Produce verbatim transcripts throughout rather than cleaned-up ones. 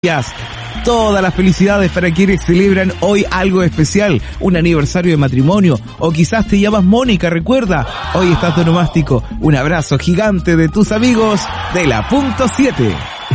Todas las felicidades para quienes celebran hoy algo especial, un aniversario de matrimonio, o quizás te llamas Mónica, recuerda, hoy estás de onomástico. Un abrazo gigante de tus amigos de la punto siete.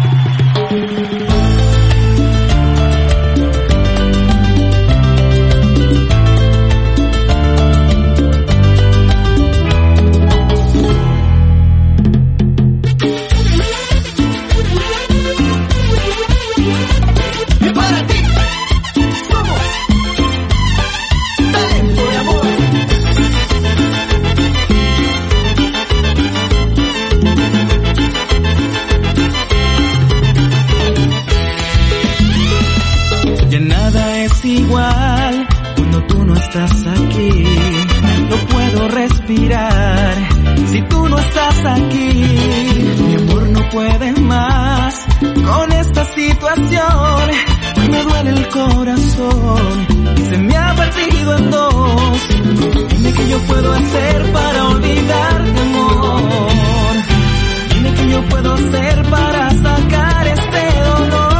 Igual cuando tú no estás aquí, no puedo respirar. Si tú no estás aquí, mi amor no puede más con esta situación. Me duele el corazón y se me ha partido en dos. Dime qué yo puedo hacer para olvidarte, amor. Dime qué yo puedo hacer para sacar este dolor.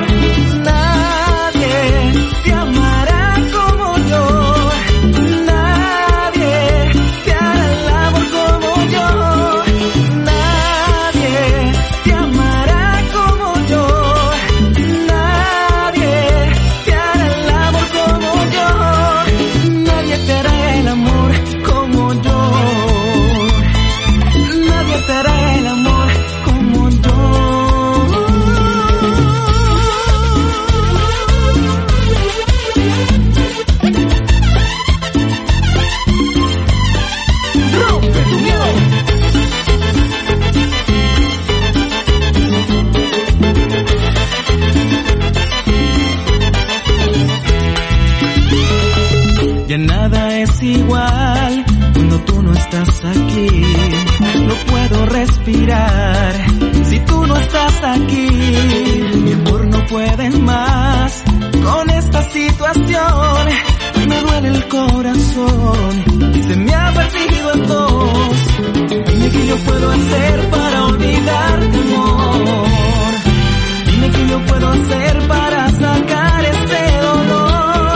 Te amará como yo, nadie te hará el amor como yo, nadie te amará como yo, nadie te hará el amor como yo, nadie te hará el amor como yo, nadie te hará el amor como yo. Ya nada es igual cuando tú no estás aquí. No puedo respirar si tú no estás aquí. Mi amor no puede más con esta situación. Me duele el corazón y se me ha partido en dos. Dime qué yo puedo hacer para olvidarte, amor. Dime qué yo puedo hacer para sacar este dolor.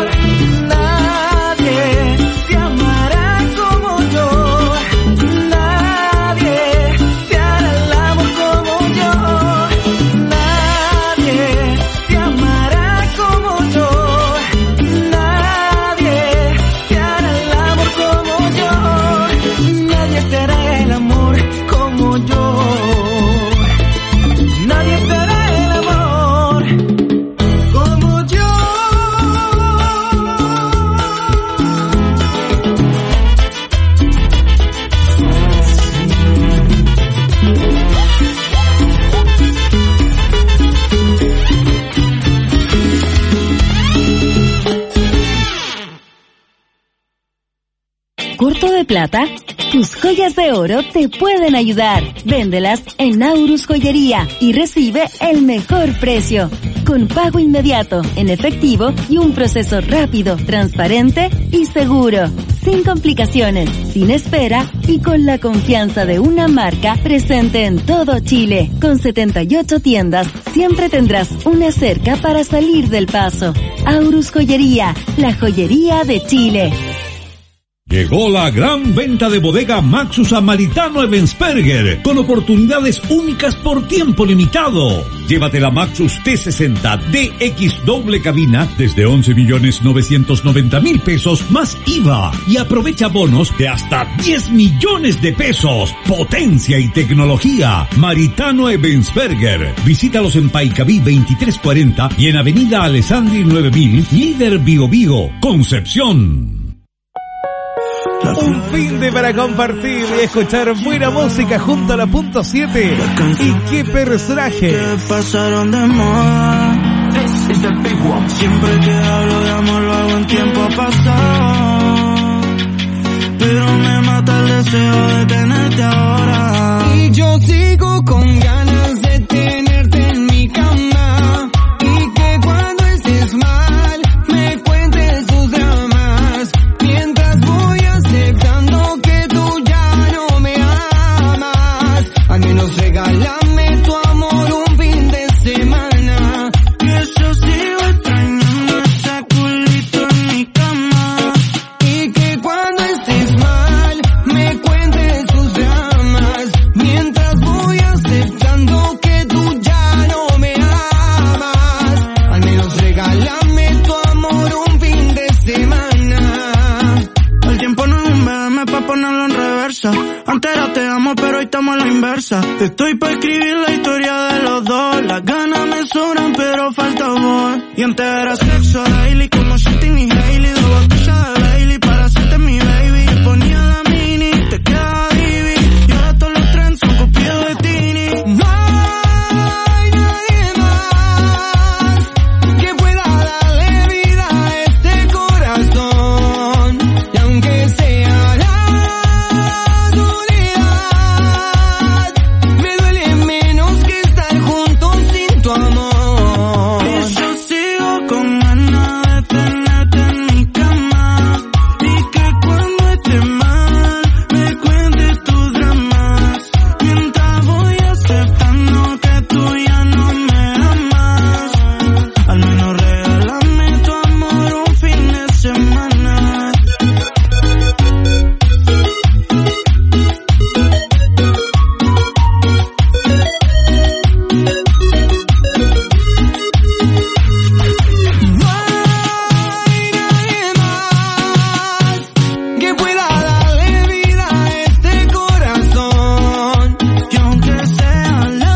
Te amará como yo, nadie te hará el amor como yo, nadie te amará como yo, nadie te hará el amor como yo, nadie te hará el amor como yo, nadie te hará el amor como yo. ¿Corto de plata? Tus joyas de oro te pueden ayudar. Véndelas en Aurus Joyería y recibe el mejor precio. Con pago inmediato, en efectivo y un proceso rápido, transparente y seguro. Sin complicaciones, sin espera y con la confianza de una marca presente en todo Chile. Con setenta y ocho tiendas, siempre tendrás una cerca para salir del paso. Aurus Joyería, la joyería de Chile. Llegó la gran venta de bodega Maxus a Maritano Ebensperger, con oportunidades únicas por tiempo limitado. Llévate la Maxus T sesenta D X doble cabina desde once millones novecientos noventa mil pesos más I V A y aprovecha bonos de hasta diez millones de pesos. Potencia y tecnología. Maritano Ebensperger. Visítalos en Paicaví veintitrés cuarenta y en Avenida Alessandri nueve mil, Líder Bio Bio, Concepción. Un fin de para compartir y escuchar buena música junto a la punto siete. Y qué personaje. Pasaron de moda. Siempre que hablo de amor lo hago en tiempo pasado, pero me mata el deseo de tenerte ahora. Y yo sigo con ganas de tenerte en mi cama, y que cuando estés mal me cuentes tus dramas, mientras voy aceptando que tú ya no me amas. Al menos regálame tu amor un fin de semana, que la inversa. Estoy pa' escribir la historia de los dos. Las ganas me sobran pero falta amor. Y antes era sexo daily como Shitting y Hailey. Dos botellas de Bailey para hacerte mi baby. Te ponía la mini, te quedaba divi. Y ahora todos los trends son copiados de Tini. No hay nadie más que pueda darle vida a este corazón. Y aunque sea la soledad, me duele menos que estar juntos sin tu amor. Y yo sigo con ganas de tenerte en mi cama. Y que cuando esté mal, me cuentes tus dramas. Mientras voy aceptando que tú ya no me amas. Al menos regálame tu amor un fin de semana. No hay nadie más que pueda darle vida a este corazón. Y aunque sea la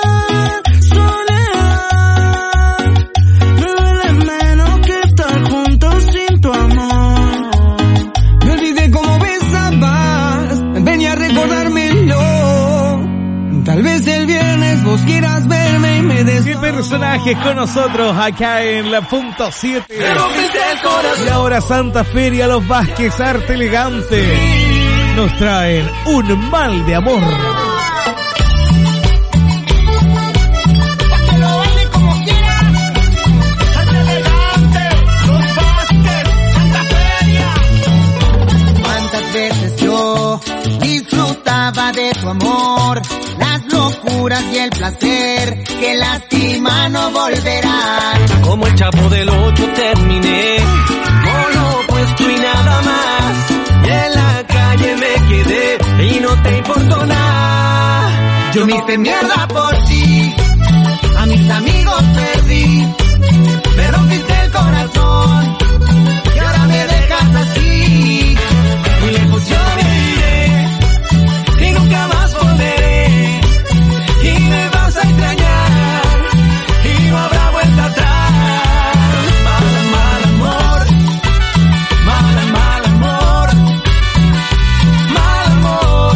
soledad, me duele menos que estar juntos sin tu amor. Me olvidé cómo besabas, venía a recordármelo. Tal vez el viernes vos quieras verme y me des. ¿Qué personajes con nosotros acá en la punto siete? Y ahora Santa Feria, Los Vázquez, Arte Elegante nos traen Un Mal de Amor. Que lo baile como quiera. Arte Elegante, Los Vázquez, Santa Feria. Cuántas veces yo disfrutaba de tu amor, las locuras y el placer que lastima no volverán. Como el Chavo del Ocho terminé, con lo opuesto y nada más. Y en la calle me quedé y no te importó nada. Yo me hice mierda por ti, a mis amigos perdí, me rompiste el corazón y ahora me dejas así. Muy lejos yo me iré y nunca más volveré, y me vas a extrañar y no habrá vuelta atrás. Mal, mal amor, mal, mal amor, mal amor.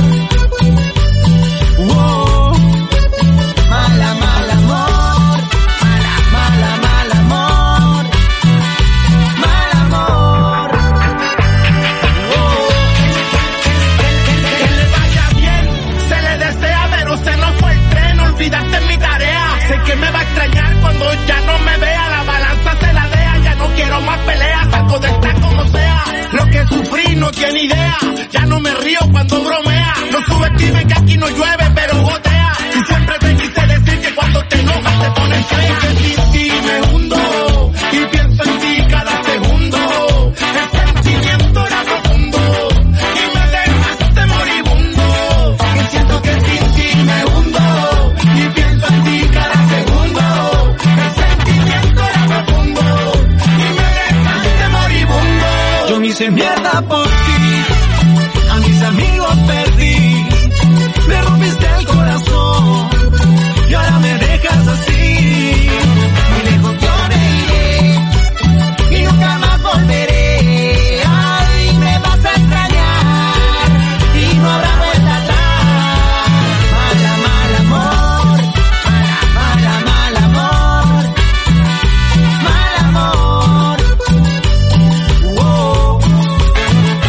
Wow. Mala, mal amor, mala, mala, mal amor, mal amor. Wow. Que le vaya bien, se le desea, pero se nos fue el tren. Olvidaste mi tarea. Sé que me va a extrañar cuando ya no me vea. La balanza se la dea, ya no quiero más peleas. Salgo de esta como sea. Lo que sufrí no tiene idea. Ya no me río cuando bromea. No subestimen que aquí no llueve, pero gotea. Y siempre te quise decir que cuando te enojas te pones fea. Que sin ti me hundo y pienso en ti cada segundo. El sentimiento era profundo y me dejaste moribundo. Y siento que sin ti me hundo y pienso en ti cada segundo. El sentimiento era profundo y me dejaste moribundo. Yo me hice mierda por ti, a mis amigos perdí, me rompiste el corazón y ahora me dejas así. Muy lejos yo me iré y nunca más volveré. Ay, me vas a extrañar y no habrá vuelta atrás. Mala, mal amor, mala, mala, mal amor, mal amor. Wow.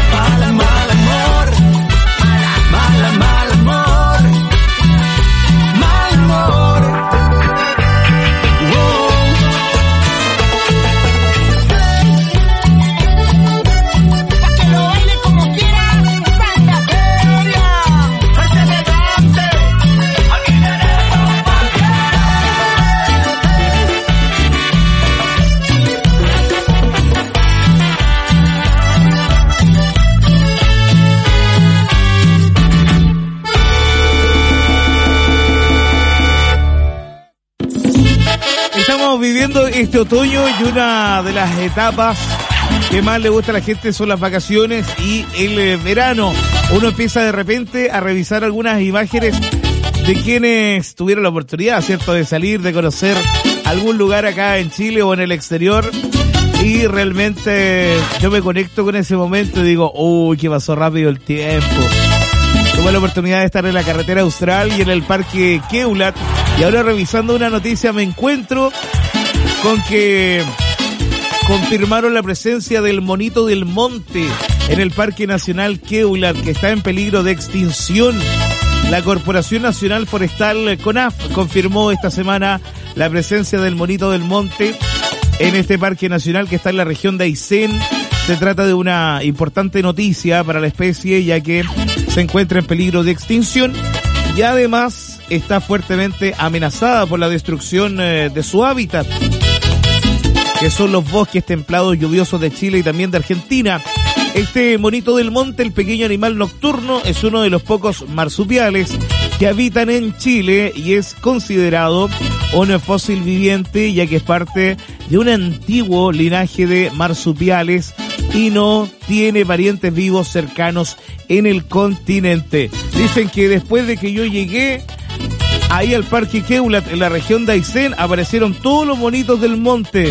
Estamos viviendo este otoño y una de las etapas que más le gusta a la gente son las vacaciones y el eh, verano. Uno empieza de repente a revisar algunas imágenes de quienes tuvieron la oportunidad, ¿cierto?, de salir, de conocer algún lugar acá en Chile o en el exterior. Y realmente yo me conecto con ese momento y digo, uy, que pasó rápido el tiempo. Tuve la oportunidad de estar en la carretera austral y en el parque Keulat. Y ahora revisando una noticia me encuentro con que confirmaron la presencia del monito del monte en el Parque Nacional Keulat, que está en peligro de extinción. La Corporación Nacional Forestal CONAF confirmó esta semana la presencia del monito del monte en este parque nacional que está en la región de Aysén. Se trata de una importante noticia para la especie, ya que se encuentra en peligro de extinción y además está fuertemente amenazada por la destrucción eh, de su hábitat, que son los bosques templados lluviosos de Chile y también de Argentina. Este monito del monte, el pequeño animal nocturno, es uno de los pocos marsupiales que habitan en Chile y es considerado un fósil viviente, ya que es parte de un antiguo linaje de marsupiales y no tiene parientes vivos cercanos en el continente. Dicen que después de que yo llegué ahí al Parque Keulat, en la región de Aysén, aparecieron todos los monitos del monte.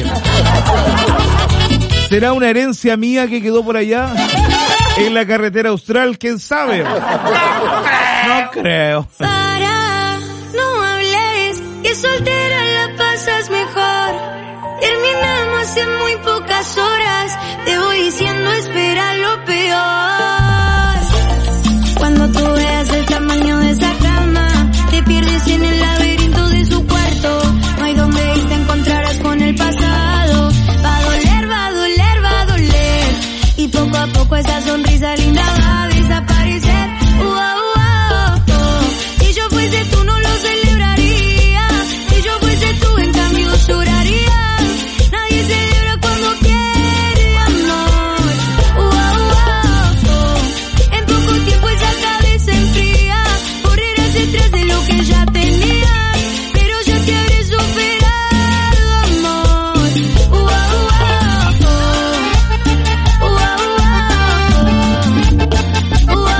¿Será una herencia mía que quedó por allá en la carretera austral? ¿Quién sabe? No creo. Para, no hables, que soltera la pasas mejor. Terminamos en muy pocas horas, te voy diciendo espera lo peor. Cuando tú veas el tamaño de esa cama, te pierdes en el laberinto de su cuarto. No hay donde ir, te encontrarás con el pasado. Va a doler, va a doler, va a doler. Y poco a poco esa sonrisa linda va a desaparecer. Uh, uh, uh, uh. Si yo fuese tú no lo celebraría. Si yo fuese tú en cambio lloraría. Nadie celebra cuando pierde amor. Uh, uh, uh, uh. En poco tiempo esa cabeza enfría. Correrás detrás de lo que ya tenías, pero ya te habré superado, amor. Uh, uh, uh, uh. Uh, uh, uh, uh. Uh, uh, uh.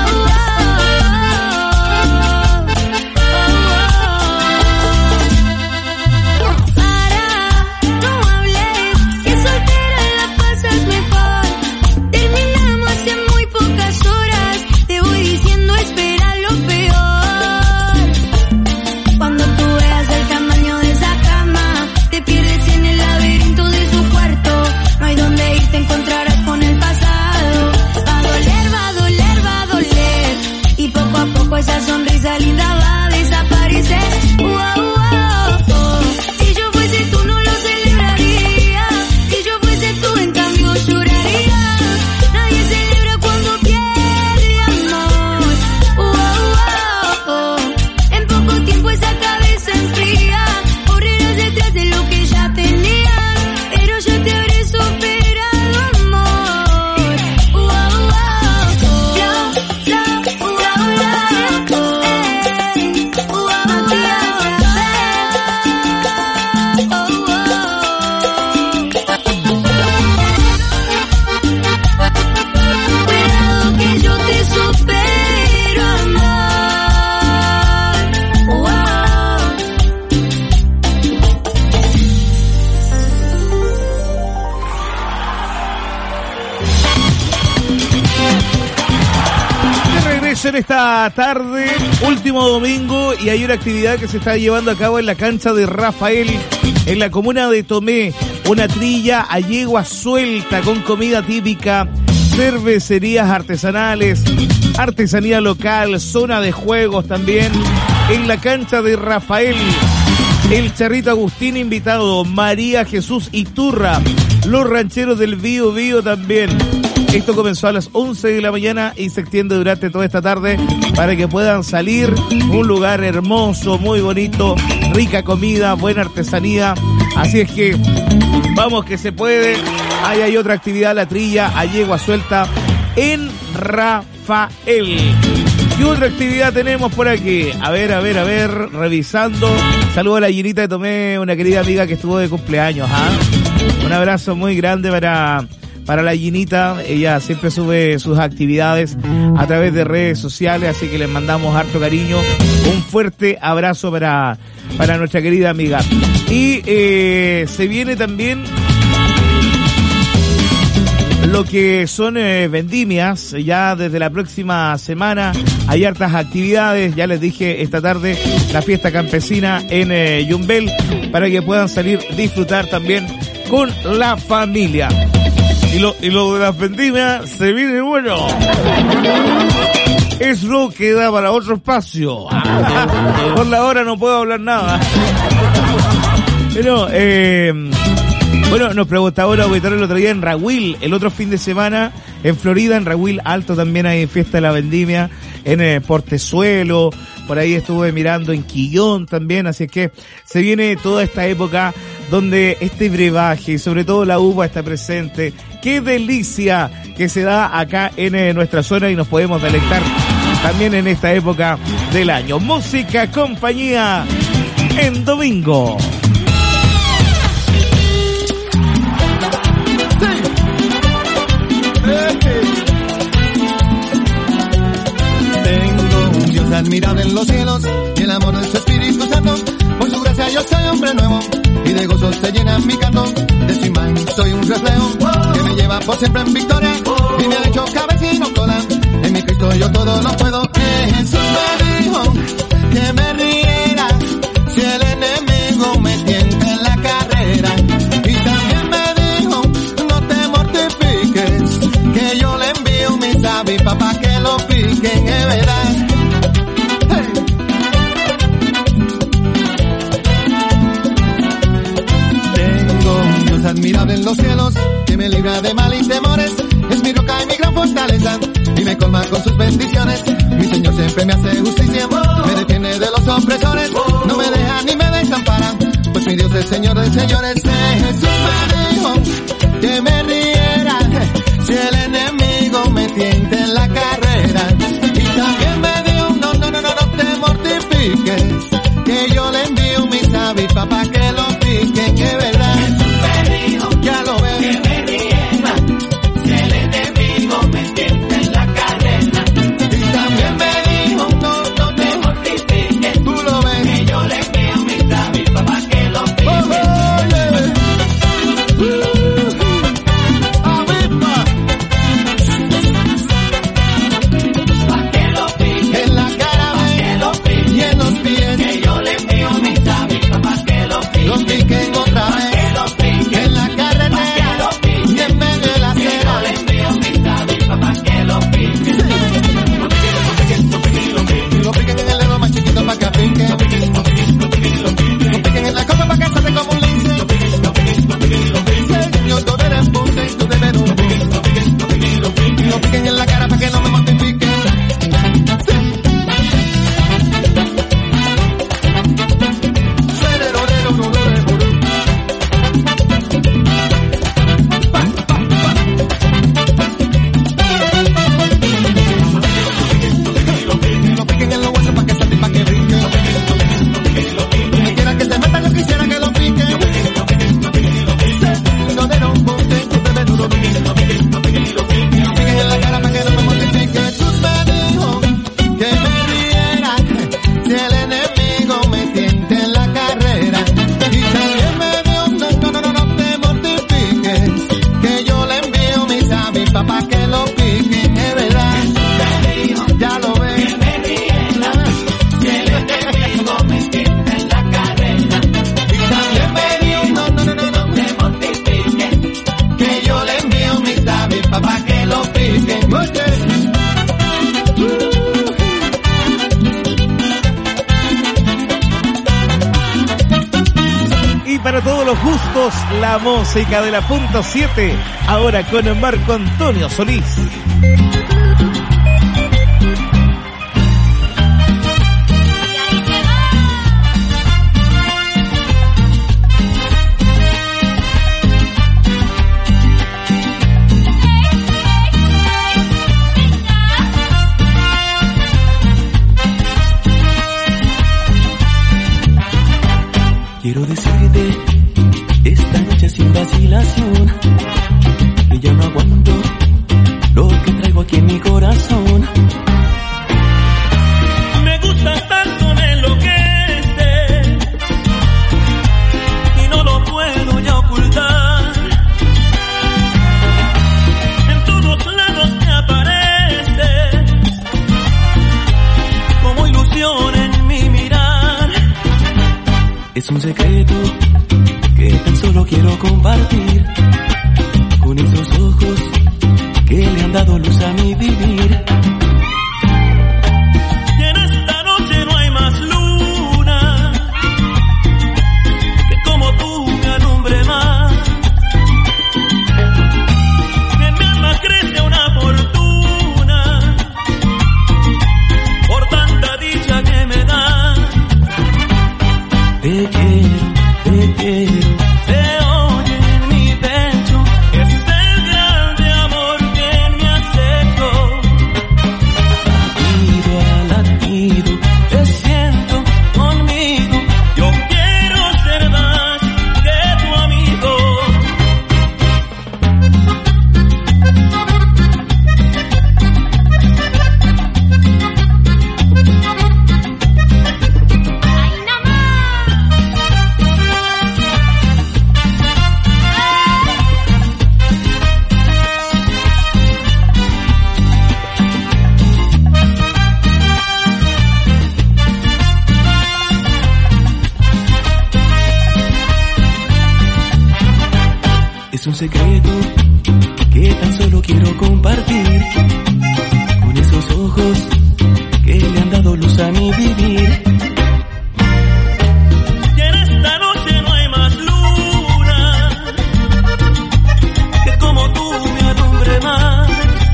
Para, no hables, que soltera la pasas mejor. Terminamos en muy pocas horas, te voy diciendo espera lo peor. Cuando tú veas el tamaño de esa cama, te pierdes en el laberinto de su cuarto. No hay donde ir, te encontrarás con el pasado. Va a doler, va a doler, va a doler. Y poco a poco esa sonrisa linda va a desaparecer. Uh, uh, uh, uh. Si yo fuese tú no lo celebraría. Si yo fuese tú en cambio lloraría. Nadie celebra cuando pierde amor. Uh, uh, uh, uh. En poco tiempo esa cabeza enfría. Correrás detrás de lo que ya tenías, pero ya te habré superado, amor. Uh, uh, uh, uh. Flow, flow, uh, uh, uh, uh. Ey, uh, uh, Matías, uh, uh, uh. Cuidado que yo te supero, amor. Uh, uh. De regreso en esta tarde, último domingo, y hay una actividad que se está llevando a cabo en la cancha de Rafael, en la comuna de Tomé. Una trilla a yegua suelta con comida típica, cervecerías artesanales, artesanía local, zona de juegos también, en la cancha de Rafael. El Charrito Agustín invitado, María Jesús Iturra, los rancheros del Bío Bío también. Esto comenzó a las once de la mañana y se extiende durante toda esta tarde para que puedan salir. Un lugar hermoso, muy bonito, rica comida, buena artesanía. Así es que vamos que se puede. Ahí hay otra actividad, la trilla a yegua suelta en Rafael. ¿Qué otra actividad tenemos por aquí? A ver, a ver, a ver, revisando. saludo a la Ginita de Tomé, una querida amiga que estuvo de cumpleaños. ¿Ah? Un abrazo muy grande para, para la Ginita. Ella siempre sube sus actividades a través de redes sociales, así que les mandamos harto cariño. Un fuerte abrazo para, para nuestra querida amiga. Y eh, se viene también lo que son eh, vendimias. Ya desde la próxima semana hay hartas actividades. Ya les dije esta tarde la fiesta campesina en eh, Yumbel, para que puedan salir disfrutar también con la familia. Y lo, y lo de las vendimias se viene bueno. Eso queda para otro espacio. Por la hora no puedo hablar nada. Pero eh bueno, nos preguntaba ahora auditorio el otro día en Rahuil, el otro fin de semana en Florida, en Rahuil Alto también hay fiesta de la vendimia, en eh, Portezuelo, por ahí estuve mirando en Quillón también, así que se viene toda esta época donde este brebaje y sobre todo la uva está presente. ¡Qué delicia que se da acá en eh, nuestra zona y nos podemos deleitar también en esta época del año! Música, compañía en domingo. Tengo un Dios admirable en los cielos y el amor de su Espíritu Santo. Por su gracia yo soy hombre nuevo y de gozo se llena mi canto. De su imagen soy un reflejo que me lleva por siempre en victoria y me ha hecho cabeza y no cola. En mi Cristo yo todo lo puedo. Jesús me dijo que me riera si el enemigo me tienta en la carrera. Y también me dijo no te mortifiques, que yo le envío mis avispas para que lo piquen, es verdad. Hey. Tengo un Dios admirable en los cielos que me libra de mal y temores. Es mi roca y mi gran fortaleza y me colma con sus bendiciones. Mi Señor siempre me hace justicia, me defiende de los opresores, no me deja ni me desampara, pues mi Dios es Señor de señores. Jesús me dijo que me riera si el enemigo me tienta en la carrera. Y también me dijo no, no, no, no, no te mortifiques, que yo le envío mis avispas para que lo piquen, es verdad. Me dijo, ya lo ves, que me riera si el enemigo me tienta en la carrera. Y también me dijo no, no te mortifiques, tú lo ves, que yo le envío mis avispas para que lo piquen. Oh, oh, yeah. Para todos los gustos, la música de la punto siete, ahora con Marco Antonio Solís. vacilación, que ya no aguanto lo que traigo aquí en mi corazón. Me gusta tanto, me enloquece y no lo puedo ya ocultar. En todos lados me aparece como ilusión en mi mirar. Es un secreto que tan solo quiero compartir con esos ojos que le han dado luz a mi vivir. Y en esta noche no hay más luna que como tú me alumbre más. En mi alma crece una fortuna por tanta dicha que me da. Te quiero, te quiero. Un secreto que tan solo quiero compartir con esos ojos que le han dado luz a mi vivir. Y en esta noche no hay más luna que como tú me alumbre más.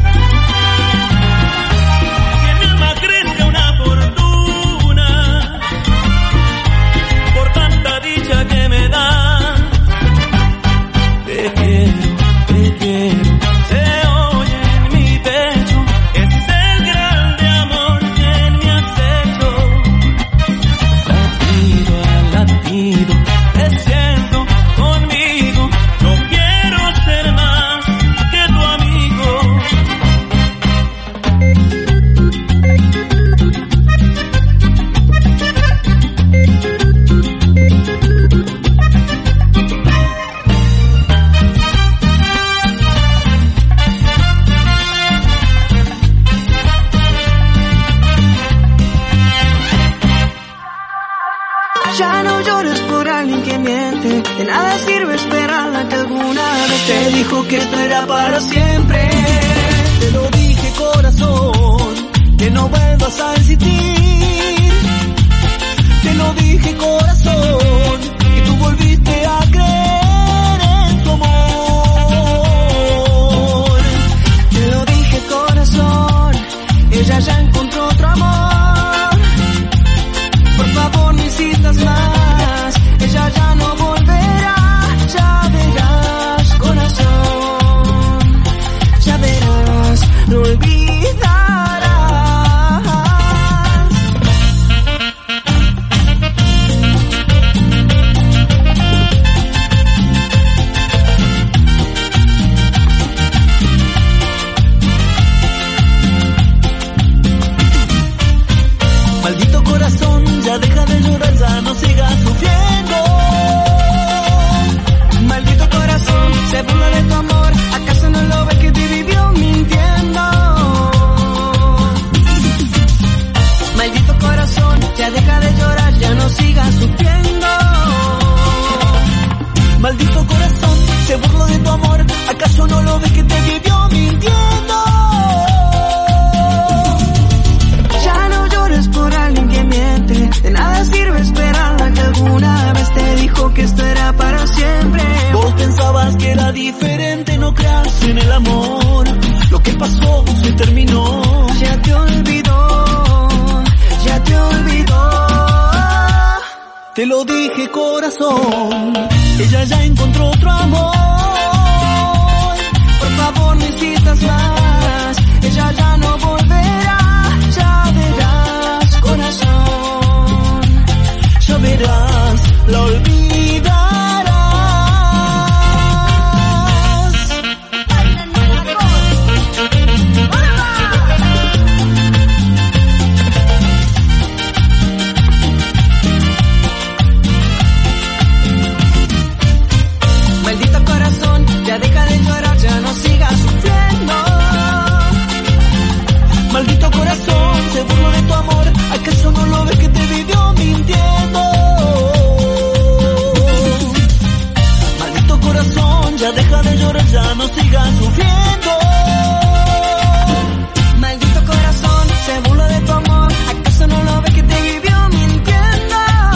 Y en mi alma crece una fortuna por tanta dicha que me da. Te quiero, te quiero, se oye en mi pecho, es el grande amor que en mi acecho. Latido a latido, te siento conmigo, yo quiero ser más que tu amigo. Ya no llores por alguien que miente, de nada sirve esperarla que alguna vez te dijo que esto era para siempre. Te lo dije, corazón, que no vuelvas a insistir. Te lo dije, corazón, y tú volviste a creer en tu amor. Te lo dije, corazón, ella ya encontró otro amor. Por favor, no insistas más, ella ya no volverá. Ya verás, corazón, ya verás, no olvidarás. Maldito corazón, ya deja de llorar, ya no sigas sufriendo. Maldito corazón, se burla de tu amor, ¿acaso no lo ves que te vivió mintiendo? Maldito corazón, ya deja de llorar, ya no sigas sufriendo. Maldito corazón, se burla de tu amor, ¿acaso no lo ves que te vivió mintiendo? Ya no llores por alguien que miente, de nada sirve esperarla que alguna vez te dijo que esto era para siempre. Vos pensabas que era diferente, no creas en el amor. Lo que pasó se terminó. Ya te olvidó, ya te olvidó. Te lo dije, corazón, ella ya encontró otro amor. Por favor, no insistas más, ella ya no volverá. Ya verás, corazón, ya verás, la olvidarás. Ya deja de llorar, ya no sigas sufriendo. Maldito corazón, se burla de tu amor. ¿Acaso no lo ves que te vivió mintiendo?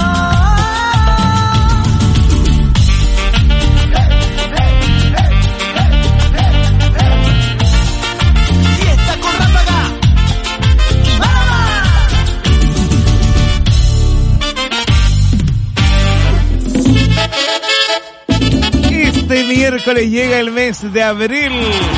Y está con Ráfaga y Marama. Este miércoles llega el mes de abril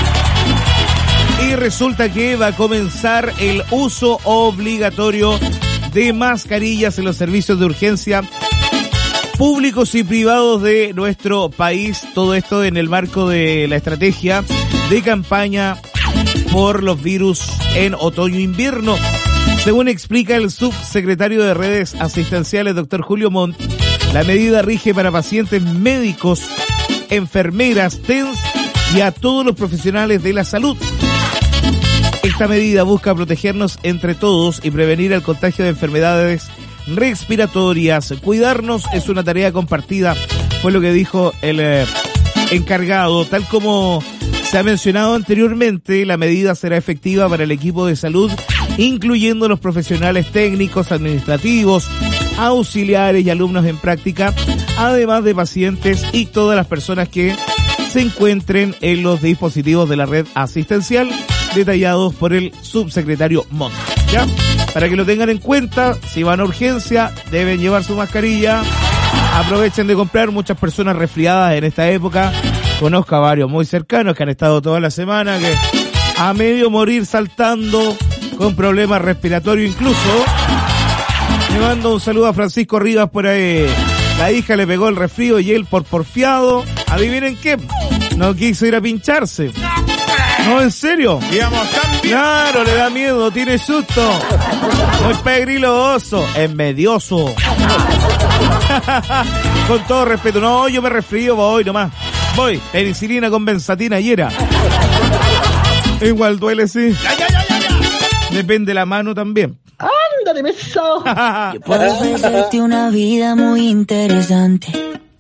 y resulta que va a comenzar el uso obligatorio de mascarillas en los servicios de urgencia públicos y privados de nuestro país. Todo esto en el marco de la estrategia de campaña por los virus en otoño-invierno. Según explica el subsecretario de Redes Asistenciales, doctor Julio Montt, la medida rige para pacientes médicos, enfermeras, T E N S y a todos los profesionales de la salud. Esta medida busca protegernos entre todos y prevenir el contagio de enfermedades respiratorias. Cuidarnos es una tarea compartida, fue lo que dijo el eh, encargado. Tal como se ha mencionado anteriormente, la medida será efectiva para el equipo de salud, incluyendo los profesionales técnicos, administrativos, auxiliares y alumnos en práctica, además de pacientes y todas las personas que se encuentren en los dispositivos de la red asistencial, detallados por el subsecretario Montt. ¿Ya? Para que lo tengan en cuenta, si van a urgencia, deben llevar su mascarilla. Aprovechen de comprar, muchas personas resfriadas en esta época. Conozco a varios muy cercanos que han estado toda la semana, que a medio morir saltando, con problemas respiratorios incluso. Le mando un saludo a Francisco Rivas por ahí. La hija le pegó el resfrío y él por porfiado, adivinen qué, no quiso ir a pincharse. No, en serio. Digamos, también. Claro, le da miedo, tiene susto. Muy pegriloso, envidioso. Con todo respeto, no, yo me resfrío, voy nomás. Voy, penicilina con benzatina y era. Igual duele, sí. Ya, ya, ya, ya, ya. Depende la mano también. ¡Ándale, beso! Yo puedo ofrecerte una vida muy interesante,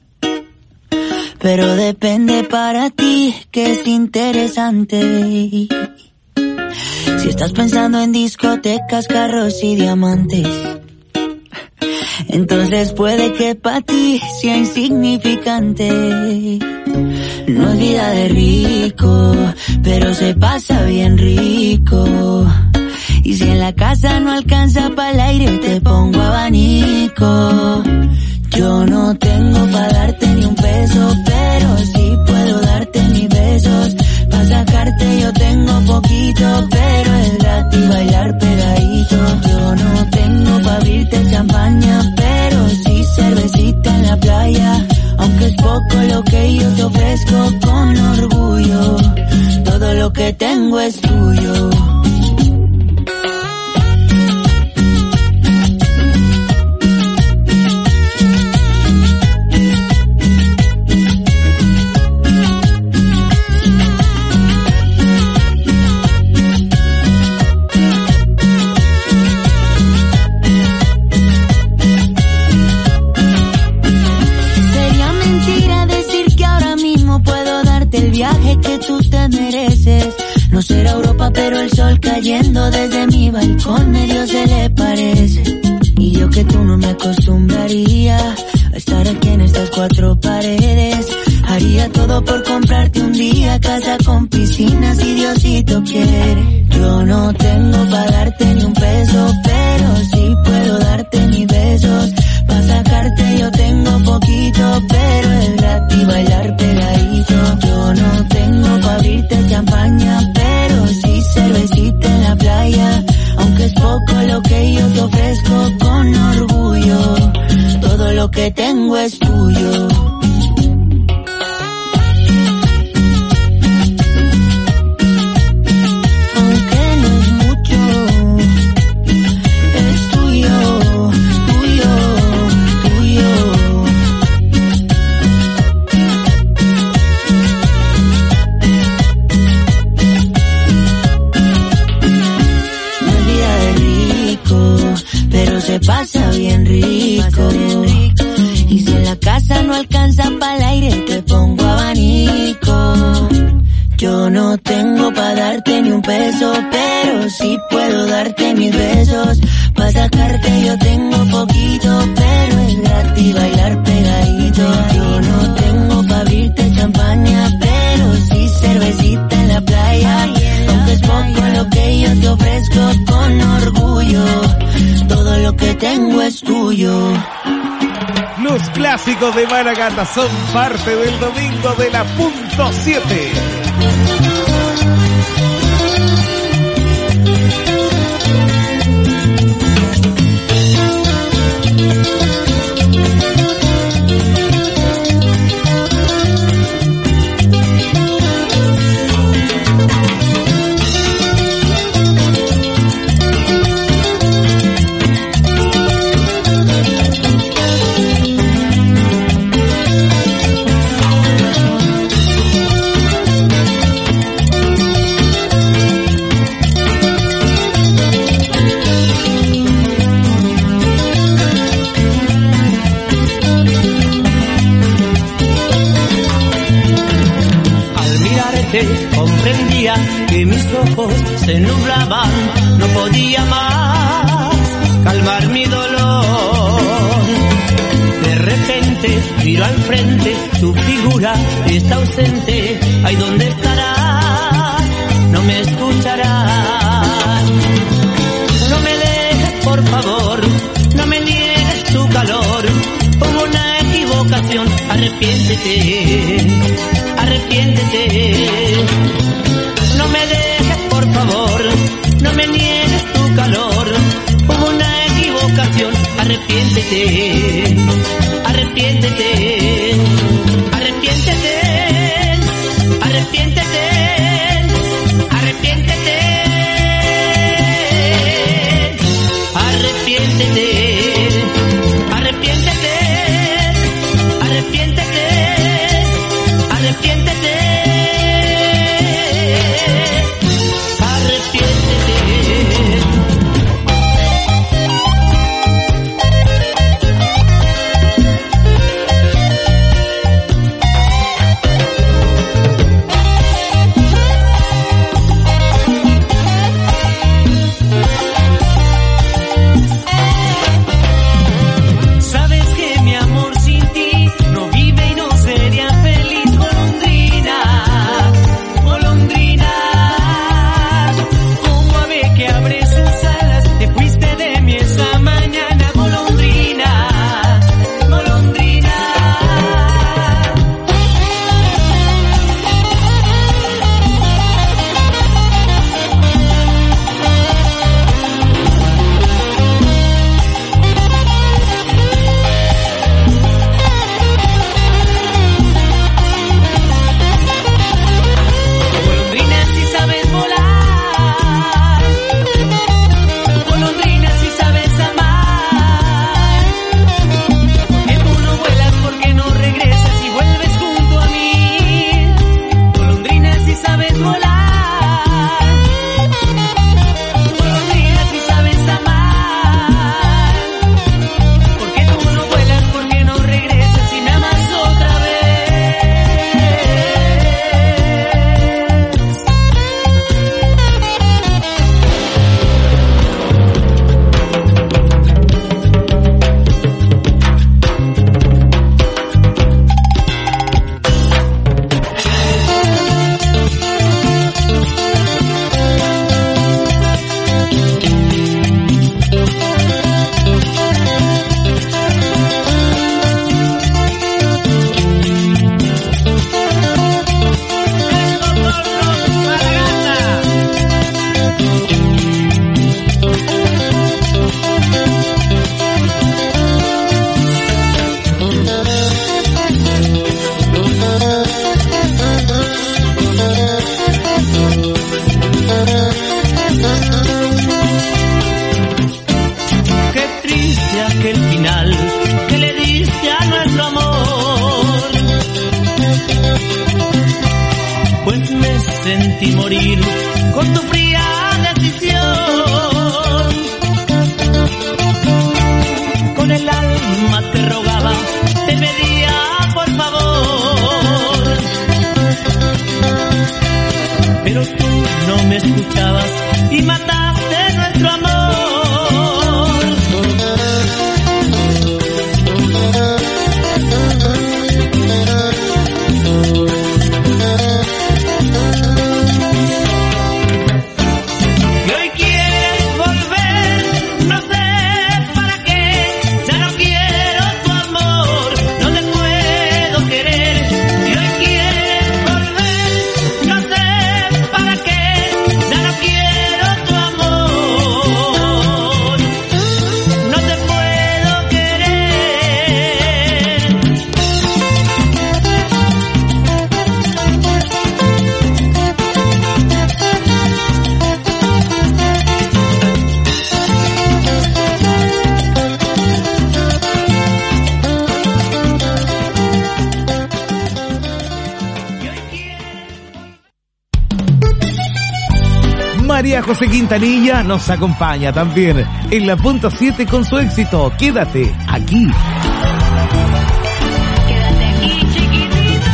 pero depende para ti que es interesante. Si estás pensando en discotecas, carros y diamantes, entonces puede que para ti sea insignificante. No es vida de rico, pero se pasa bien rico. Y si en la casa no alcanza para el aire, te pongo abanico. Yo no tengo para darte ni un peso, pero sí puedo darte mis besos. Pa' sacarte yo tengo poquito, pero es gratis bailar pegadito. Yo no tengo pa' abrirte champaña, pero sí cervecita en la playa. Aunque es poco lo que yo te ofrezco con orgullo, todo lo que tengo es tuyo. No será Europa, pero el sol cayendo desde mi balcón medio se le parece. Y yo que tú no me acostumbraría a estar aquí en estas cuatro paredes. Haría todo por comprarte un día casa con piscina si Diosito quiere. Yo no tengo para darte ni un peso, pero sí puedo darte mis besos. Pa' sacarte yo tengo poquito, pero es gratis bailar pegadito. Yo no tengo pa' abrirte champaña, pero sí cervecita en la playa. Aunque es poco lo que yo te ofrezco con orgullo, todo lo que tengo es tuyo. Se pasa bien rico. Y si en la casa no alcanza para el aire, te pongo abanico. no tengo pa' darte ni un peso, pero sí puedo darte mis besos. Pa' sacarte yo tengo poquito, pero es gratis bailar pegadito. Yo no tengo pa' abrirte champaña, pero sí cervecita en la playa. Aunque es poco lo que yo te ofrezco con orgullo, todo lo que tengo es tuyo. Los clásicos de Maragata son parte del domingo de la punto siete. Comprendía que mis ojos se nublaban, no podía más calmar mi dolor. De repente miro al frente, tu figura está ausente. Ay, ¿dónde estarás? No me escucharás. No me dejes, por favor, no me niegues tu calor. Hubo una equivocación, arrepiéntete, arrepiéntete. No me dejes, por favor, no me niegues tu calor. Hubo una equivocación, arrepiéntete, arrepiéntete, arrepiéntete, arrepiéntete, arrepiéntete, arrepiéntete, arrepiéntete, arrepiéntete, arrepiéntete. sentí morir con tu fría decisión. Con el alma te rogaba, te pedía por favor. María José Quintanilla nos acompaña también en la punto siete con su éxito Quédate aquí. Quédate aquí, chiquitito.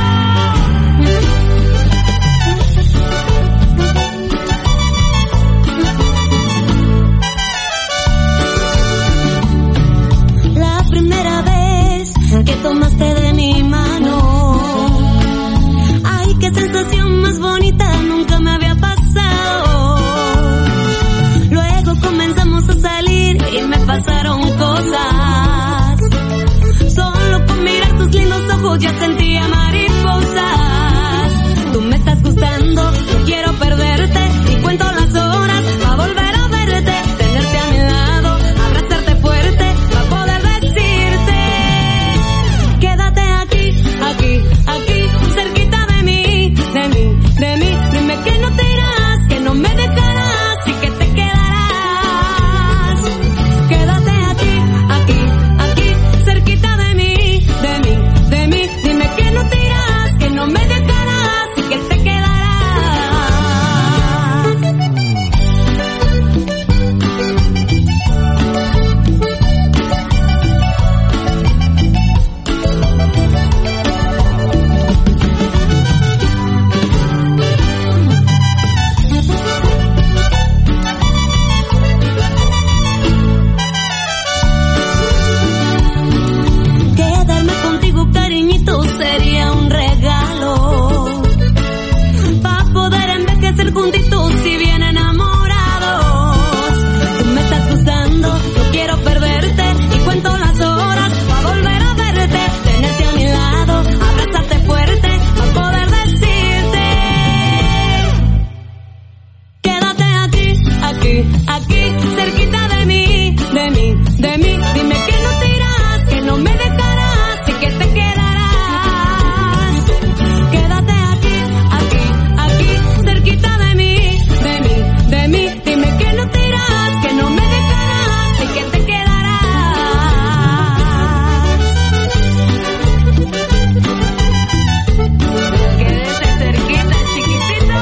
La primera vez que tomaste de mi mano, ay, qué sensación más bonita, nunca me había pasado. Luego comenzamos a salir y me pasaron cosas. Solo con mirar tus lindos ojos ya sentía mariposas. Tú me estás gustando, no quiero perderte y cuento las horas pa' volver a verte, tenerte a mi lado, abrazarte fuerte pa' poder decirte quédate aquí, aquí, aquí, cerquita de mí, de mí, de mí. Dime que no te irás, que no me dejarás y que te quedarás. Quédate aquí, aquí, aquí, cerquita de mí, de mí, de mí. Dime que no te irás, que no me dejarás y que te quedarás. Quedarme contigo, cariñito, sería un regalo pa' poder envejecer juntitos y bien enamorados. Tú me estás gustando, no quiero perderte y cuento las horas pa' volver a verte, tenerte a mi lado, abrazarte fuerte pa' poder decirte quédate aquí, aquí, aquí, cerquita de mí, de mí, de mí. Dime que no te irás, que no me dejarás y que te quedarás. Quédate aquí, aquí, aquí, cerquita de mí, de mí, de mí. Dime que no te irás, que no me dejarás y que te quedarás. Quédese cerquita, chiquitito.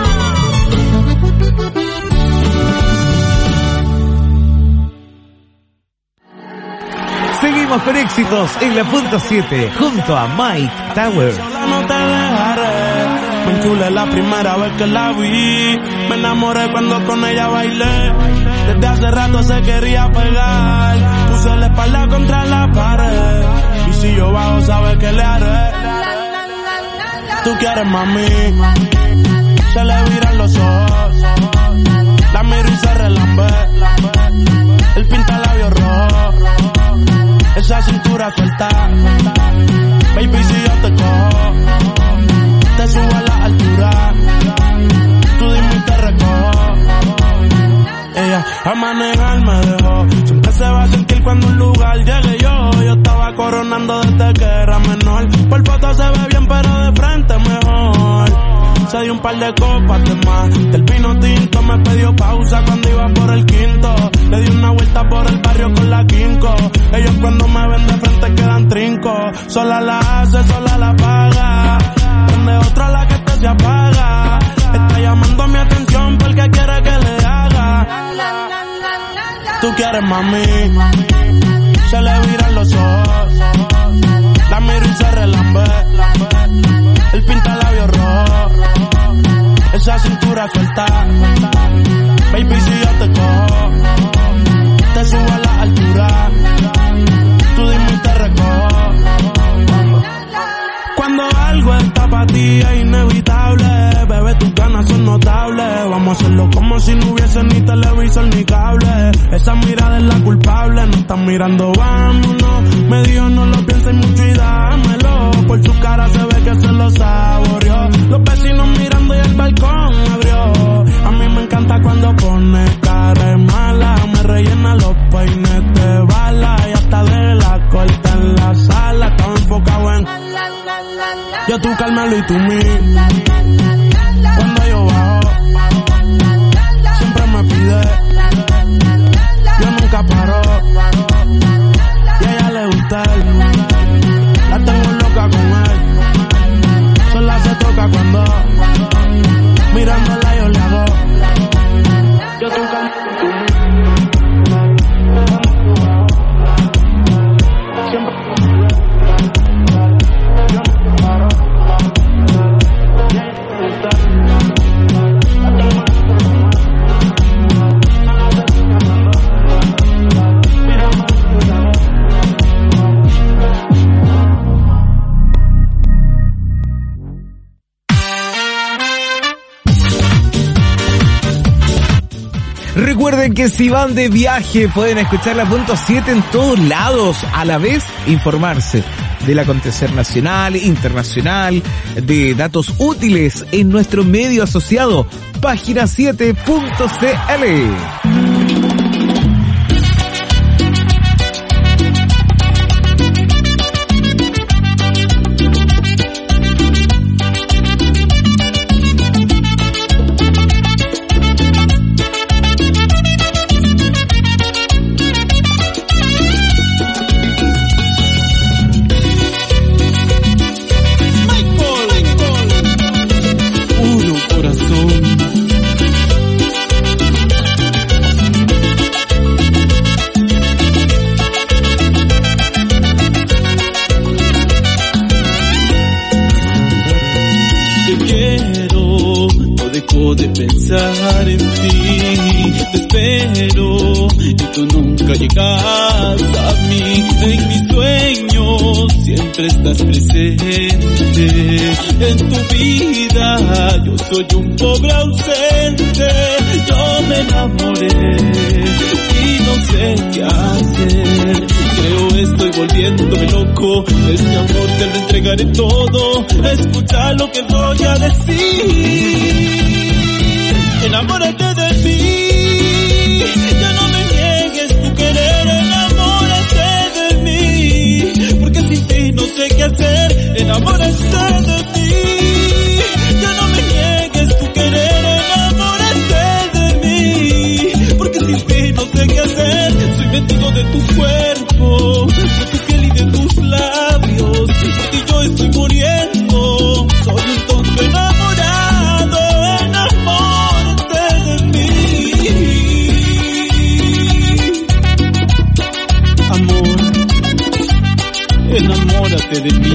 Seguimos con éxitos en la punto siete junto a Mike Tower. Sola no te dejaré. Me enchulé la primera vez que la vi. Me enamoré cuando con ella bailé. Desde hace rato se quería pegar. Puse la espalda contra la pared. Y si yo bajo, sabes que le haré. Tú quieres, mami. Se le viran los ojos. La miro y se relambe. El pinta labios rojo. Esa cintura suelta. Baby, si yo te cojo, te subo a la altura. Tú dime y te recojo. Ella a manejar me dejó. Siempre se va a sentir cuando un lugar llegue yo. Yo estaba coronando desde que era menor. Por foto se ve bien, pero de frente mejor. Se dio un par de copas de más. Del vino tinto me pidió pausa cuando iba por el quinto. Le di una vuelta por el barrio con la quinco. Ellos cuando me ven de frente quedan trinco. Sola la hace, sola la paga. Prende otra la que te se apaga. Está llamando mi atención porque quiere que le haga. Tú quieres, mami. Se le viran los ojos. La miro y se relambe. El pinta labios rojo. Esa cintura suelta. Baby, si yo te cojo, te subo a la altura. Tú dime y te recojo. Cuando algo está para ti es inevitable. Bebé, tus ganas son notables. Vamos a hacerlo como si no hubiese ni televisor ni cable. Esa mirada es la culpable. No están mirando, vámonos. Me dijo no lo pienses mucho y dámelo. Por su cara se ve que se lo saboreó. Los vecinos mirando y el balcón abrió. A mí me encanta cuando pone cara de mala. Me rellena los peines de bala. Y hasta de la corta en la sala. Estaba enfocado en yo, tú, Carmelo y tú, mí. Cuando yo bajo, siempre me pide. Yo nunca paro. Y a ella le gusta él. La tengo loca con él. Sola se toca cuando mirándola yo le hago. Recuerden que si van de viaje pueden escuchar la punto siete en todos lados, a la vez informarse del acontecer nacional, internacional, de datos útiles en nuestro medio asociado, página siete punto c l. De pensar en ti, te espero y tú nunca llegas a mí. En mis sueños siempre estás presente. En tu vida yo soy un pobre ausente. Yo me enamoré y no sé qué hacer. Creo estoy volviéndome loco. Este amor te lo entregaré todo. Escucha lo que voy a decir. Enamórate de mí, ya no me niegues tu querer, enamórate de mí, porque sin ti no sé qué hacer. Enamórate de mí, ya no me niegues tu querer, enamórate de mí, porque sin ti no sé qué hacer. Soy mendigo de tu cuerpo, de tu piel y de tus labios, por ti yo estoy muriendo, soy un tonto enamorado, enamorado. Enamórate de mí.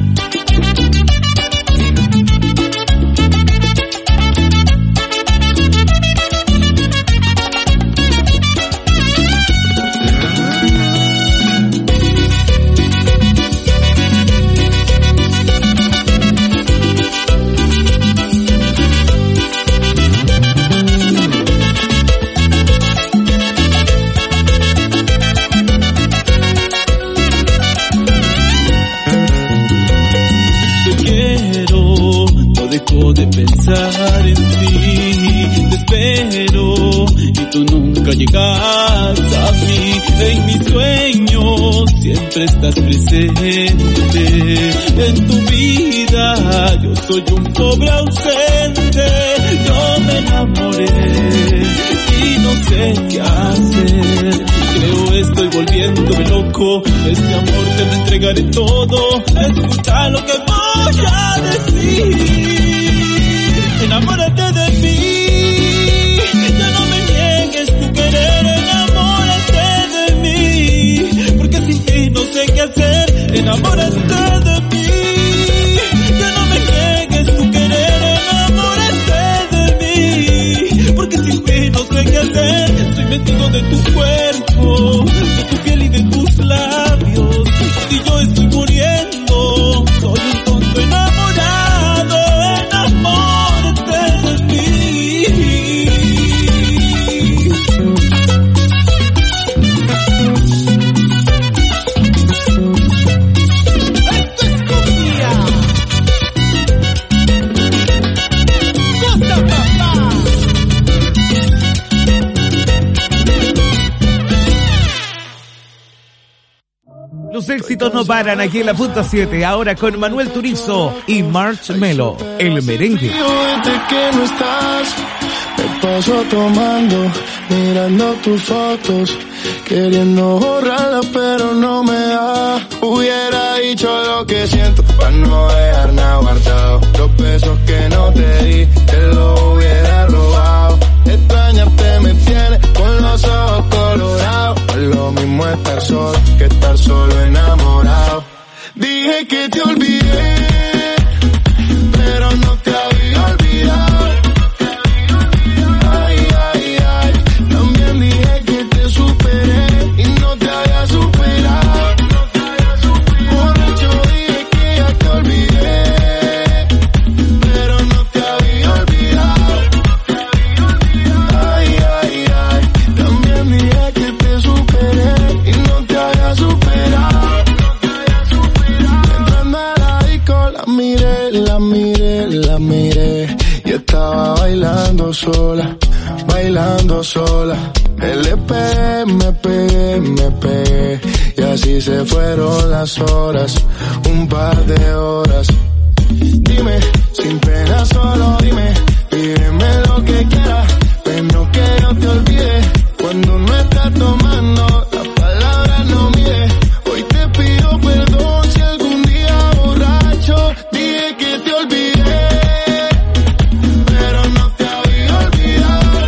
De pensar en ti, te espero y tú nunca llegas a mí. En mis sueños siempre estás presente. En tu vida yo soy un pobre ausente. Yo me enamoré y no sé qué hacer. Creo estoy volviéndome loco. Este amor te lo entregaré todo. Escucha lo que voy a decir. Enamórate de mí, ya no me niegues tu querer, enamórate de mí, porque sin ti no sé qué hacer. Enamórate de mí, ya no me niegues tu querer, enamórate de mí, porque sin ti no sé qué hacer. Soy mendigo de tu cuerpo, de tu piel y de tus labios, y yo estoy muriendo, soy un tonto enamorado, enamorado. Los éxitos no paran aquí en la punta siete, ahora con Manuel Turizo y Marshmello, el merengue. Desde que no estás, me paso tomando, mirando tus fotos, queriendo borrarlas pero no me da. Hubiera dicho lo que siento para no dejar nada guardado. Los besos que no te di, te los hubiera robado. Extrañarte me tiene con los ojos colorados. No es lo mismo estar solo que estar solo enamorado. Dije que te olvidé, pero no te había olvidado. Ay, ay, ay. También dije que te superé y no te había superado. Borracho dije que ya te olvidé, la miré y estaba bailando sola, bailando sola. Me le pegué, me pegué, me pegué y así se fueron las horas, un par de horas. Dime, sin pena solo dime, pídeme lo que quieras, pero que yo te olvide. Cuando no estás tomando, las palabras no mide. Hoy te pido perdón si algún día borracho dije que te olvidé, pero no te había olvidado.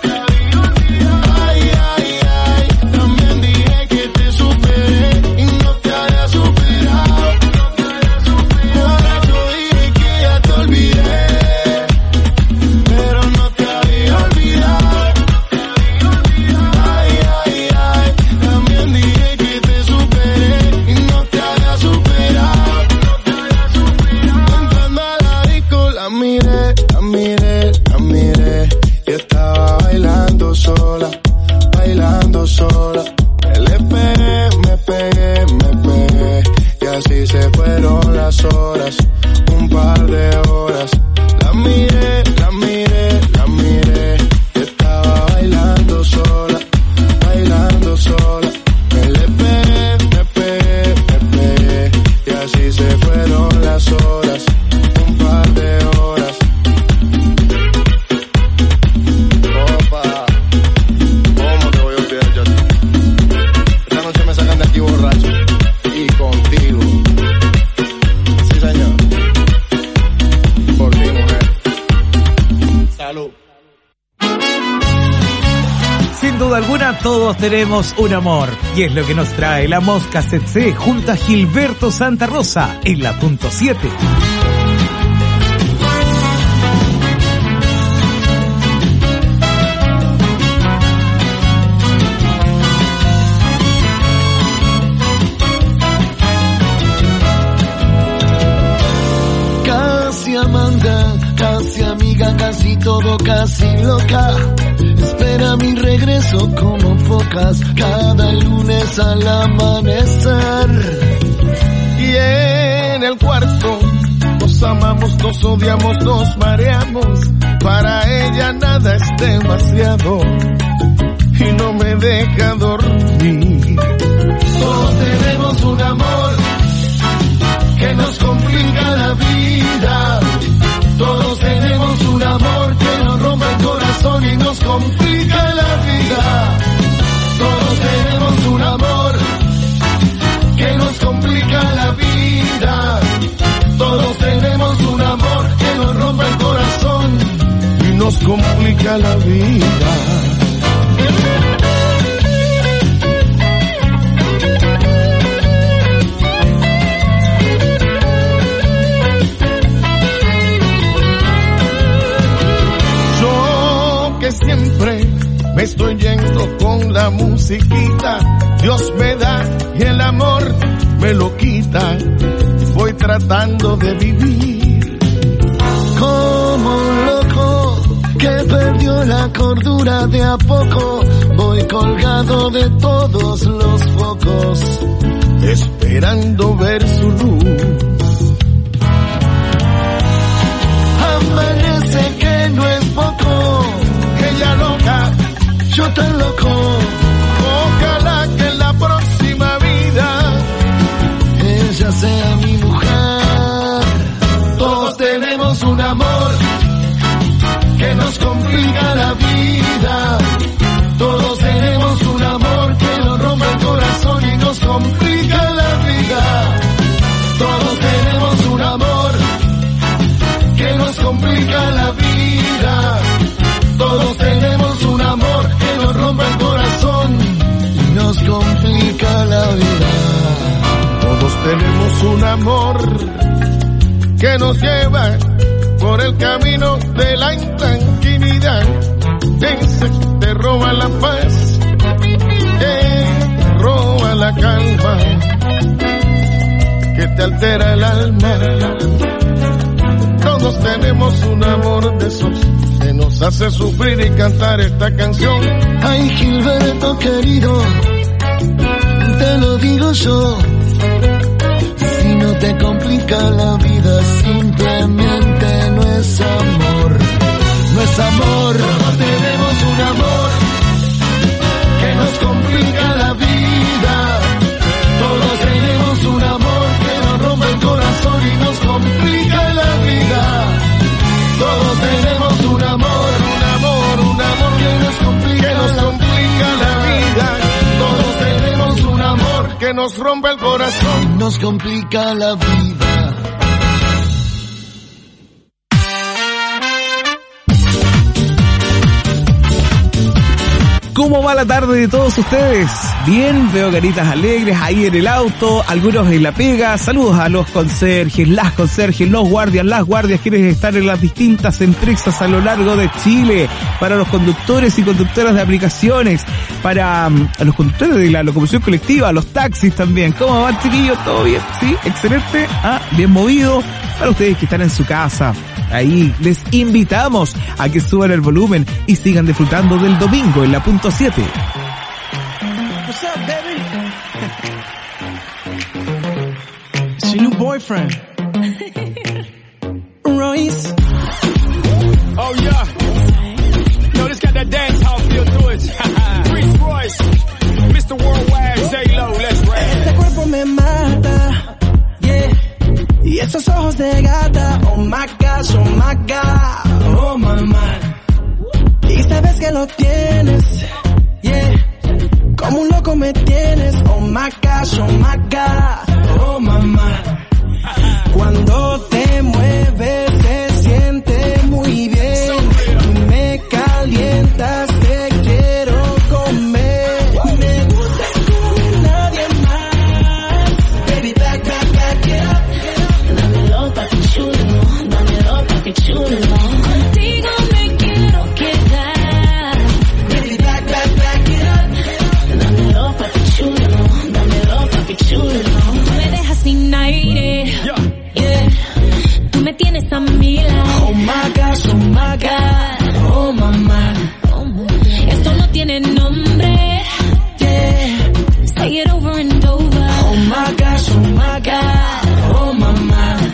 Ay, ay, ay, también dije que te superé y no te había superado. Borracho dije que ya te olvidé, pero no te había olvidado. Ay, ay, ay, también dije que te superé y no te había superado. Entrando a la disco la miré, la miré, la miré y estaba bailando sola, bailando sola. Me le pegué, me pegué, me pegué y así se fueron las horas, un par de horas. La miré, la miré, la miré y estaba bailando sola, bailando sola. Me le pegué, me pegué, me pegué y así se fueron las horas, un par de horas. Opa, ¿cómo te voy a olvidar yo a ti? Esta noche me sacan de aquí borracho y contigo. Sí, señor. Por ti, mujer. Salud. Sin duda alguna, todos tenemos un amor. Y es lo que nos trae la Mosca C C junto a Gilberto Santa Rosa en la punto siete. Casi amanda, casi amiga, casi todo, casi loca. Espera mi regreso como pocas, cada lunes al amanecer. Y en el cuarto nos amamos, nos odiamos, nos mareamos. Para ella nada es demasiado y no me deja dormir. Todos tenemos un amor que nos complica la vida. Todos tenemos un amor que nos rompe el corazón y nos complica la vida. Todos tenemos un amor que nos complica la vida. Todos tenemos un amor que nos rompe el corazón y nos complica la vida. Siempre me estoy yendo con la musiquita, Dios me da y el amor me lo quita. Voy tratando de vivir como un loco que perdió la cordura de a poco. Voy colgado de todos los focos, esperando ver su luz. Amanece que no es poco, ella loca, yo tan loco. Ojalá que en la próxima vida ella sea mi mujer. Todos tenemos un amor que nos complica la vida. Todos tenemos un amor que nos rompe el corazón y nos complica la vida. Todos tenemos un amor que nos complica la vida. Todos tenemos un amor que nos rompe el corazón y nos complica la vida. Todos tenemos un amor que nos lleva por el camino de la intranquilidad. Ese que te roba la paz, que te roba la calma, que te altera el alma. Todos tenemos un amor de esos que nos hace sufrir y cantar esta canción. Ay, Gilberto querido, te lo digo yo. Si no te complica la vida, simplemente no nos rompe el corazón, nos complica la vida. ¿Cómo va la tarde de todos ustedes? Bien, veo caritas alegres ahí en el auto, algunos en la pega. Saludos a los conserjes, las conserjes, los guardias, las guardias quienes están en las distintas empresas a lo largo de Chile. Para los conductores y conductoras de aplicaciones, para um, a los conductores de la locomoción colectiva, los taxis también. ¿Cómo van, chiquillos? ¿Todo bien? ¿Sí? Excelente. Ah, bien movido. Para ustedes que están en su casa, ahí les invitamos a que suban el volumen y sigan disfrutando del domingo en la punto siete. What's up, baby? It's your new boyfriend, Royce. Oh yeah. No, this got that dance hall feel to it. Reese Royce, mister Worldwide, J-Lo, let's rap. Este cuerpo me mata, yeah. Y esos ojos de gata, oh my gosh, oh my god, oh my man. Y sabes que lo tienes, yeah. Como un loco me tienes, oh my gosh, oh my god, oh my man. Cuando te mueves se siente muy bien, me calientas, te quiero comer. Me gustas como nadie más, baby back, back, back it up. Dámelo papi chulo, dámelo papi chulo. Contigo me quiero quedar. Baby back, back, back it up. Dámelo papi chulo, dámelo papi chulo. Tú me dejas sin aire, yeah. Tú me tienes a mi lado. Oh my gosh, oh my god, oh my man. Esto no tiene nombre, yeah. Say it over and over. Oh my gosh, oh my god, oh my man.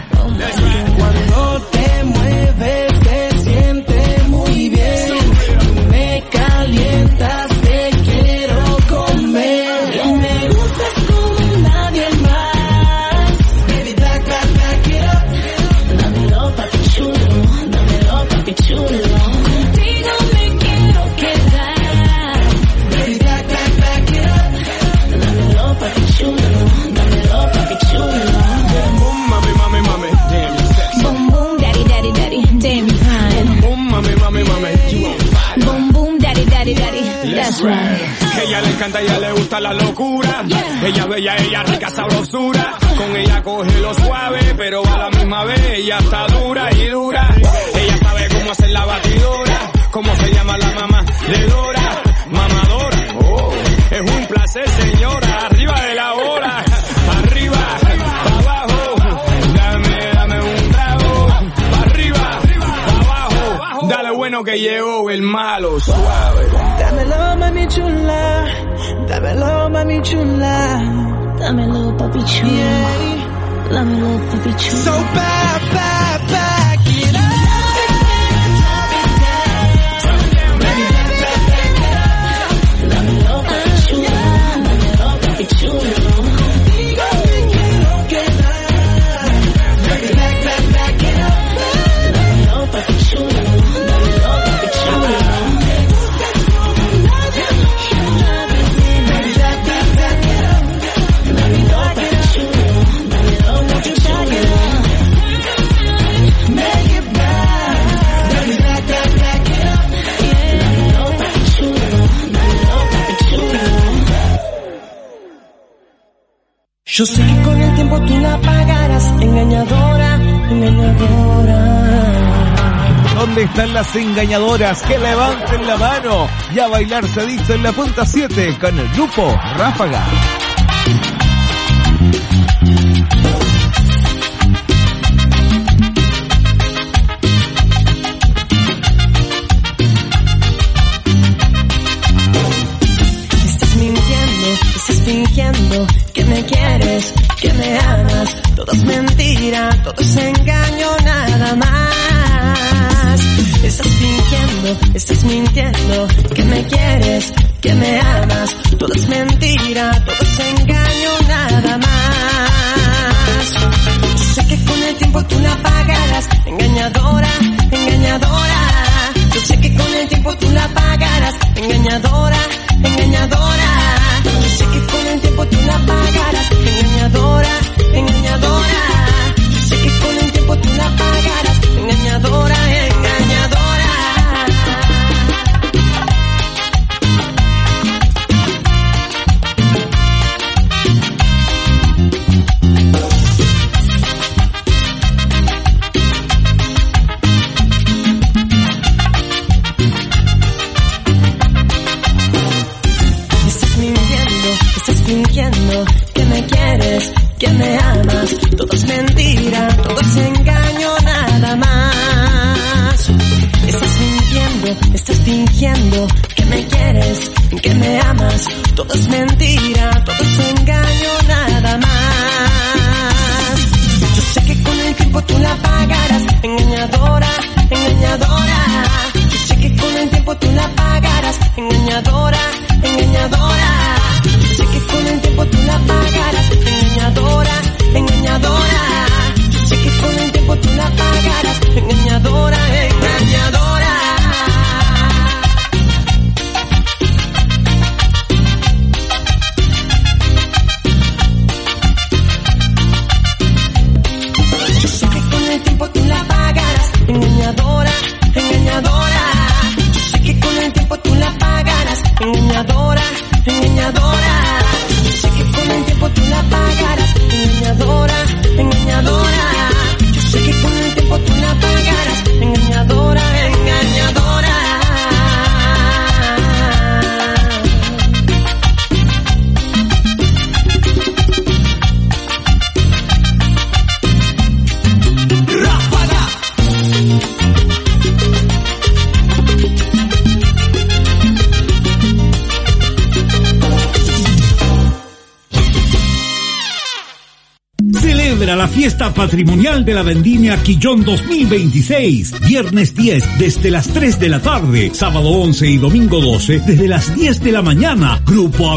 Cuando te mueves se siente muy bien, me calientas, te quiero comer. Y me gustas como nadie más. Baby back, back, back it up. Dámelo papi chulo, dámelo papi chulo. Contigo me quiero quedar. Baby back, back, back it up. Dámelo papi chulo, dámelo papi chulo. Boom, mami, mami, mami, damn you sexy. Boom boom daddy daddy daddy, damn you fine. Boom, mami, mami, mami, you on fire. Boom boom daddy daddy daddy, that's right. Ella le encanta, ella le gusta la locura. Yeah. Ella bella, ella rica sabrosura. Con ella coge lo suave, pero a la misma vez ella está dura y dura. Ella sabe cómo hacer la batidora, cómo se llama la mamá de Dora, mamadora. Oh, es un placer, señora, arriba de la hora, arriba, para abajo, dame, dame un trago, para arriba, para abajo, dale bueno que llegó el malo, suave. Dámelo mami chula, dámelo mami chula. Dámelo papi chulo, Yeah. dámelo papi chulo. So bad, bad, back it up. Dámelo papi chulo, dámelo papi chulo. Contigo me quiero quedar. Baby back, back, back it up. Dámelo papi chulo, dámelo papi chulo. Yo sé que con el tiempo tú la pagarás, engañadora, engañadora. ¿Dónde están las engañadoras? Que levanten la mano y a bailar se ha dicho en la punta siete con el grupo Ráfaga. Estás mintiendo, estás fingiendo que me quieres, que me amas. Todo es mentira, todo es engaño, nada más. Estás fingiendo, estás mintiendo que me quieres, que me amas. Todo es mentira, todo es engaño, nada más. Yo sé que con el tiempo tú la pagarás, engañadora, engañadora. Yo sé que con el tiempo tú la pagarás, engañadora, engañadora. Yo sé que con el tiempo tú la pagarás, que me amas. Todo es mentira, todo es engaño, nada más. Estás mintiendo, estás fingiendo que me quieres, que me amas. Todo es mentira, todo es engaño, nada más. Yo sé que con el tiempo tú la pagarás, engañadora, engañadora. Yo sé que con el tiempo tú la pagarás, engañadora, engañadora. Yo sé que con el tiempo tú la pagarás, engañadora, engañadora. Yo sé que con el tiempo tú la pagarás, engañadora, engañadora. Yo sé que con el tiempo tú la pagarás, engañadora, engañadora. Yo sé que con el tiempo tú la pagarás, engañadora, engañadora. Yo sé que con el tiempo tú la pagarás, engañadora, engañadora. Yo sé que con el tiempo tú la pagarás, engañadora, engañadora. Ráfaga. Celebra la fiesta patrimonial de la Vendimia Quillón dos mil veintiséis. Viernes diez desde las tres de la tarde, sábado once y domingo doce desde las diez de la mañana. Grupo